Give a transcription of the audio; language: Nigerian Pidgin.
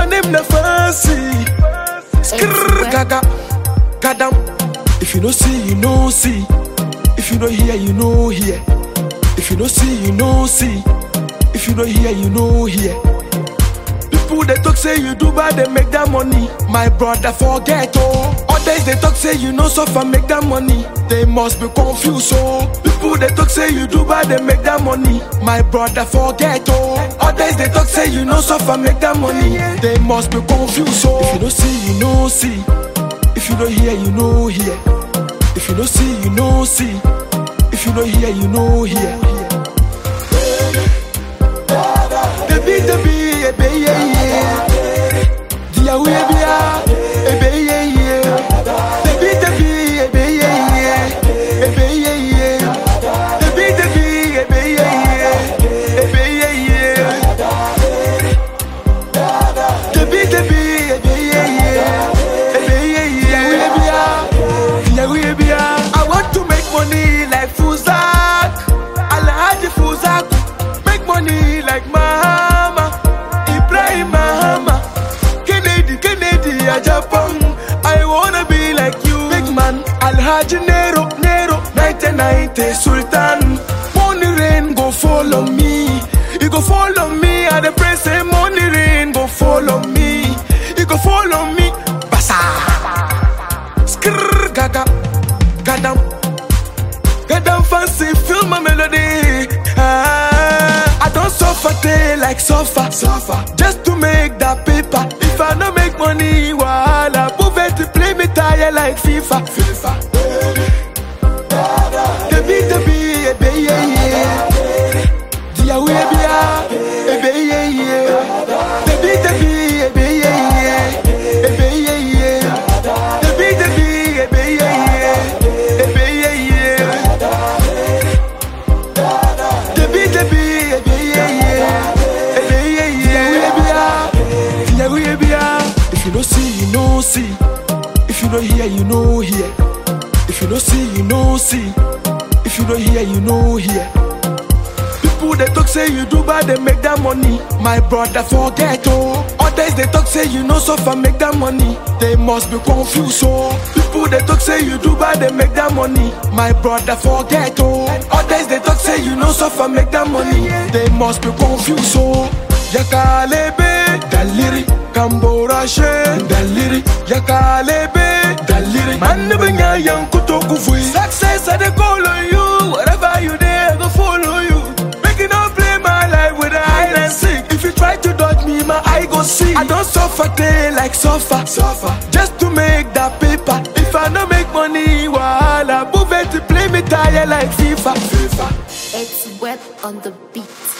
my name na fancy. Skrrr gaga, gadam. If you no see, you no see. If you no hear, you no hear. If you no see, you no see. If you no hear, you no hear. People they talk say you do bad, they make that money. My brother forget oh. Others they talk say you no suffer, make that money. They must be confused oh. People they talk say you do bad, they make that money. My brother forget oh. Others they talk say you no suffer, make that money. They must be confused oh. If you no see, you no see. If you no hear, you no hear. If you no see, you no see. If you no hear, you no hear. The beat, ebe yeah yeah. Dia we be ya, ebe yeah yeah. The beat, ebe yeah yeah, ebe yeah yeah. The beat, ebe yeah yeah, ebe yeah yeah. The beat, ebe yeah yeah, ebe yeah yeah. Dia we be ya. I want to make money like Fuzak, Alhaji Fuzak. Make money like Mahama, Ibrahim Mahama, Kennedy, Japan. I wanna be like you, big man. Alhaji Nero, 1990 Sultan. Money rain go follow me, you go follow me. At the press say money rain go follow me, you go follow me. Basa, skrrr gaga, gadam, gadam fancy, feel my melody. I don't suffer day like suffer, just to make that paper. If I don't make money, wahala, move it to play me tire like FIFA. The beat, ebe yeah yeah. Dia we be ya, ebe yeah yeah. The beat, ebe yeah yeah, ebe yeah yeah. The beat, ebe yeah yeah, ebe yeah yeah. The beat, ebe yeah yeah, ebe yeah yeah. If you no see, you no see. If you no hear, you no hear. If you no see, you no see. If you no hear, you no hear. People they talk say you do bad, they make that money. My brother forget oh. Others they talk say you no suffer, make that money. They must be confused oh. People they talk say you do bad, they make that money. My brother forget oh. Others they talk say you no suffer, make that money. They must be confused oh. Yakalebe daliri, Kambora she daliri. Yakalebe daliri, man benya yang kutoku fui. Success I dey call on you, wherever you there I go follow you. Making up play my life with a hide and seek. If you try to dodge me, my eye go see. I don't suffer day like suffer, just to make that paper. If I don't make money, wahala, move it to play me tire like FIFA. It's wet on the beat.